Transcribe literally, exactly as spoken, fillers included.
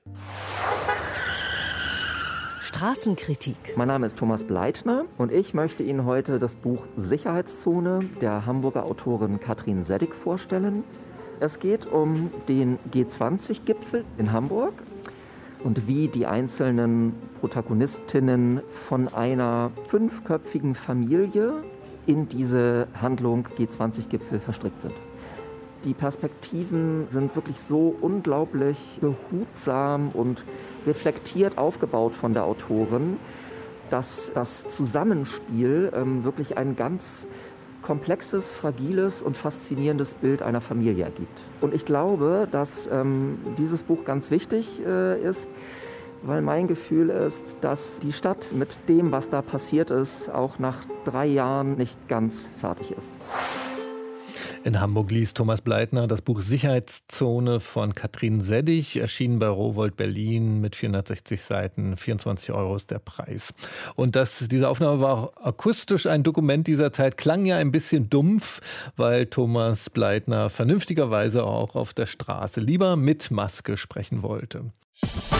Straßenkritik. Mein Name ist Thomas Bleitner und ich möchte Ihnen heute das Buch Sicherheitszone der Hamburger Autorin Katrin Seddig vorstellen. Es geht um den G zwanzig Gipfel in Hamburg und wie die einzelnen Protagonistinnen von einer fünfköpfigen Familie in diese Handlung G zwanzig Gipfel verstrickt sind. Die Perspektiven sind wirklich so unglaublich behutsam und reflektiert aufgebaut von der Autorin, dass das Zusammenspiel ähm, wirklich ein ganz komplexes, fragiles und faszinierendes Bild einer Familie ergibt. Und ich glaube, dass ähm, dieses Buch ganz wichtig äh, ist, weil mein Gefühl ist, dass die Stadt mit dem, was da passiert ist, auch nach drei Jahren nicht ganz fertig ist. In Hamburg liest Thomas Bleitner das Buch Sicherheitszone von Katrin Seddig, erschienen bei Rowohlt Berlin mit vierhundertsechzig Seiten, vierundzwanzig Euro ist der Preis. Und das, diese Aufnahme war auch akustisch ein Dokument dieser Zeit, klang ja ein bisschen dumpf, weil Thomas Bleitner vernünftigerweise auch auf der Straße lieber mit Maske sprechen wollte.